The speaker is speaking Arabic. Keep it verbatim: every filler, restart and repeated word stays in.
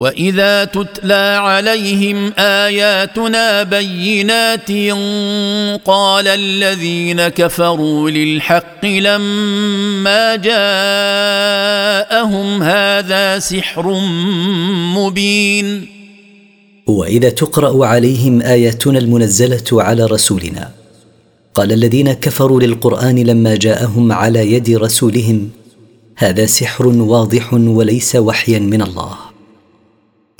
وإذا تتلى عليهم آياتنا بينات قال الذين كفروا للحق لما جاءهم هذا سحر مبين. وإذا تقرأ عليهم آياتنا المنزلة على رسولنا قال الذين كفروا للقرآن لما جاءهم على يد رسولهم هذا سحر واضح وليس وحيا من الله.